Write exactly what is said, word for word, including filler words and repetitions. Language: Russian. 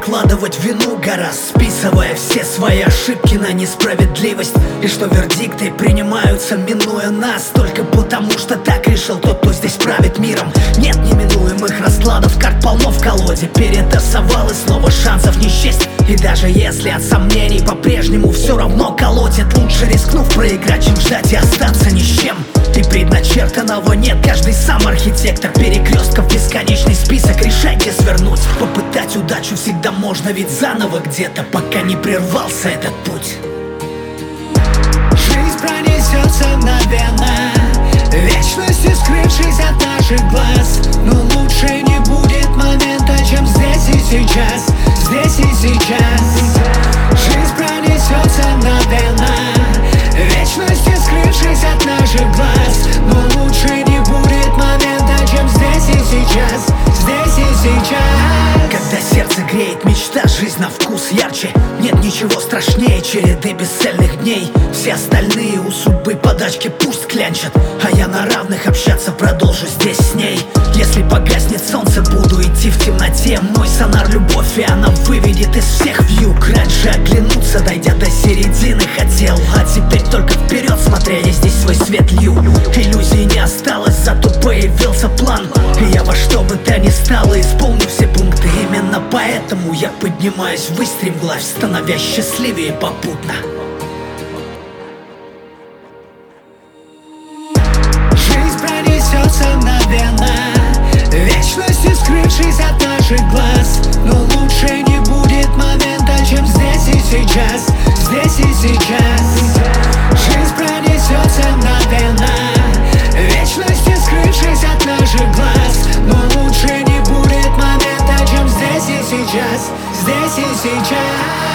перекладывать вину гораздо, списывая все свои ошибки на несправедливость. И что вердикты принимаются, минуя нас, только потому что так решил тот, кто здесь правит миром. Нет неминуемых раскладов, карт полно в колоде. Перетасовал и снова шансов не счесть. И даже если от сомнений по-прежнему все равно колотит, лучше рискнув проиграть, чем ждать и остаться ни с чем. И предначертанного нет, каждый сам архитектор перекрестков, бесконечный список, решайте свернуть. Попытать удачу всегда можно, ведь заново где-то, пока не прервался этот путь. Жизнь пронесется мгновенно, вечностью скрывшись от наших глаз. Но лучше не будет момента, чем здесь и сейчас, здесь и сейчас. Жизнь пронесется мгновенно, вечностью скрывшись от наших глаз. Но лучше не будет момента, чем здесь и сейчас, здесь и сейчас. Когда сердце греет мечта, жизнь на вкус ярче. Нет ничего страшнее череды бесцельных дней. Все остальные у судьбы подачки пусть клянчат, а я на равных общаться продолжу здесь с ней. Если погаснет солнце, буду идти в темноте. Мой сонар — любовь, и она выведет из всех вьюг. Раньше оглянуться, дойдя до середины, хотел, а теперь только вперед смотря, я здесь свой свет лью. Иллюзий не осталось, зато появился план, и я во что бы то ни стало исполню все пункты. Именно поэтому я поднимаюсь ввысь, стремглав, становясь счастливее попутно. Жизнь пронесется мгновенно, вечностью скрывшись от наших глаз. Но лучше не будет момента, чем здесь и сейчас, здесь и сейчас. Жизнь пронесется мгновенно, вечностью скрывшись от наших глаз. Но лучше не будет момента, чем здесь и сейчас, здесь и сейчас.